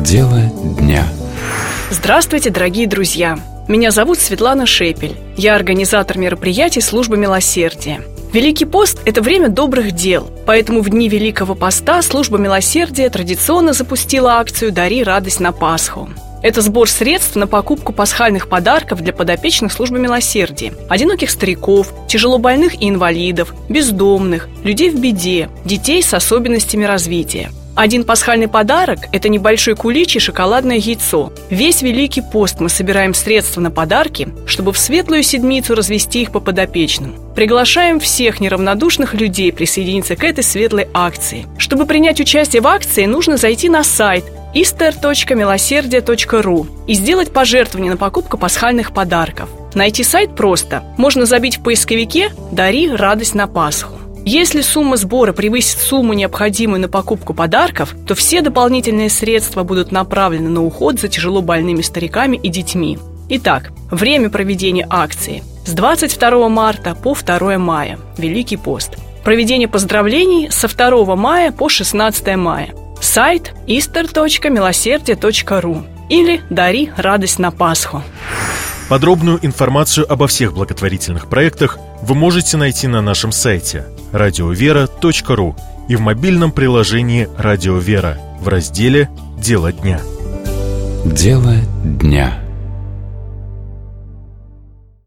Дело дня. Здравствуйте, дорогие друзья! Меня зовут Светлана Шепель. Я организатор мероприятий Службы Милосердия. Великий пост – это время добрых дел, поэтому в дни Великого поста Служба Милосердия традиционно запустила акцию «Дари радость на Пасху». Это сбор средств на покупку пасхальных подарков для подопечных Службы Милосердия, одиноких стариков, тяжелобольных и инвалидов, бездомных, людей в беде, детей с особенностями развития. Один пасхальный подарок – это небольшой кулич и шоколадное яйцо. Весь Великий пост мы собираем средства на подарки, чтобы в Светлую Седмицу развести их по подопечным. Приглашаем всех неравнодушных людей присоединиться к этой светлой акции. Чтобы принять участие в акции, нужно зайти на сайт easter.milosердие.ру и сделать пожертвование на покупку пасхальных подарков. Найти сайт просто. Можно забить в поисковике «Дари радость на Пасху». Если сумма сбора превысит сумму, необходимую на покупку подарков, то все дополнительные средства будут направлены на уход за тяжело больными стариками и детьми. Итак, время проведения акции с 22 марта по 2 мая, Великий пост. Проведение поздравлений со 2 мая по 16 мая. Сайт easter.milosердие.ру или «Дари радость на Пасху». Подробную информацию обо всех благотворительных проектах вы можете найти на нашем сайте radiovera.ru и в мобильном приложении «Радио Вера» в разделе «Дело дня». Дело дня.